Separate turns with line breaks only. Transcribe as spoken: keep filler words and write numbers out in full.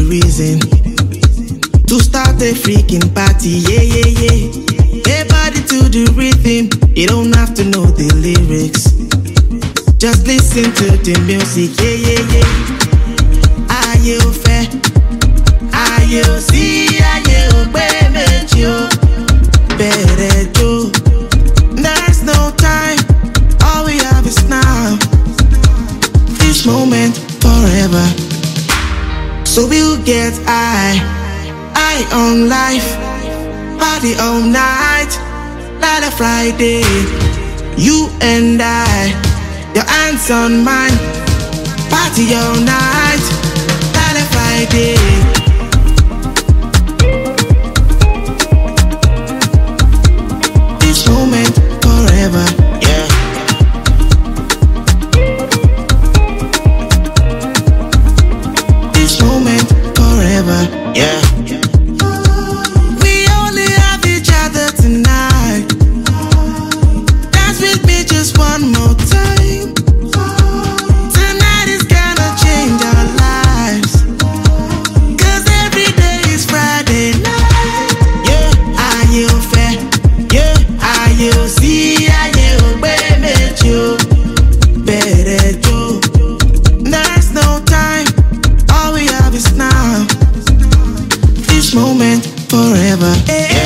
reason to start a freaking party, yeah, yeah, yeah. Everybody to the rhythm, you don't have to know the lyrics. Just listen to the music, yeah, yeah, yeah. Are you fair? Are you see? Are you baby? You better do. There's no time, all we have is now. This moment forever. So we'll get high, high on life, party all night, like a Friday. You and I, your hands on mine, party all night, like a Friday. This moment forever, yeah. This moment forever, yeah. We only have each other tonight. Dance with me just one more time. Tonight is gonna change our lives. Cause every day is Friday night. Yeah, are you fair? Yeah, are you see? Are you baby? You better do. There's no time, all we have is now. This moment forever, yeah.